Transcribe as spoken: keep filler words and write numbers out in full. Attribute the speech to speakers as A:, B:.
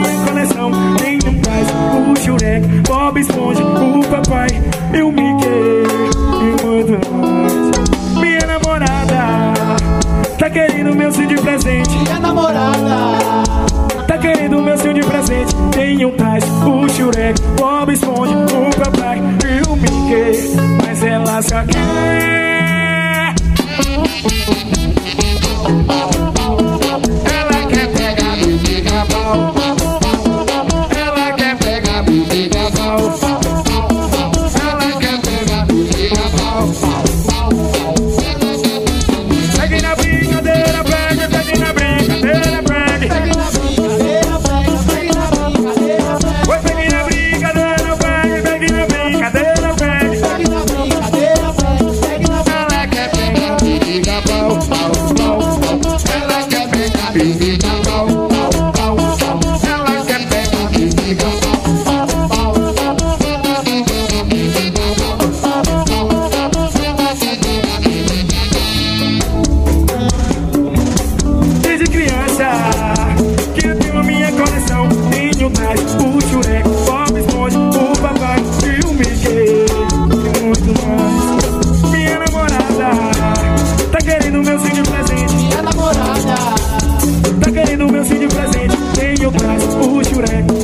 A: minha coleção tem um Tais, o Shurek, Bob Esponja, o papai e o Mickey e muito mais. Minha namorada tá querendo meu cio de presente.
B: Minha namorada
A: tá querendo meu cio de presente. Tem um Tais, o Shurek, Bob Esponja, o papai e o Mickey, mas ela só quer. Ela quer pegar meu pica-pau. Ela quer pegar meu pica-pau. Ela quer pegar meu pica-pau. Pegue na brincadeira, pegue, pegue na brincadeira, pegue.
B: Pegue na brincadeira, pegue, pegue na brincadeira, pegue.
A: Oi, pegue na brincadeira, pegue, pegue na brincadeira, pegue.
B: Pegue na brincadeira, pegue, pegue na brincadeira.
A: Ela quer pegar meu pica-pau, pau, pau, pau. Ela quer pegar meu pica-pau, pau, pau, pau. Ela quer pegar meu pica-pau. Desde criança que eu tenho a minha coleção. Tenho o Tais, o Shurek, Bob Esponja, o papai e o Mickey e muito mais. Minha namorada tá querendo meu cio de presente.
B: Minha namorada
A: Tá querendo meu cio de presente. Tenho o Tais, o Shurek,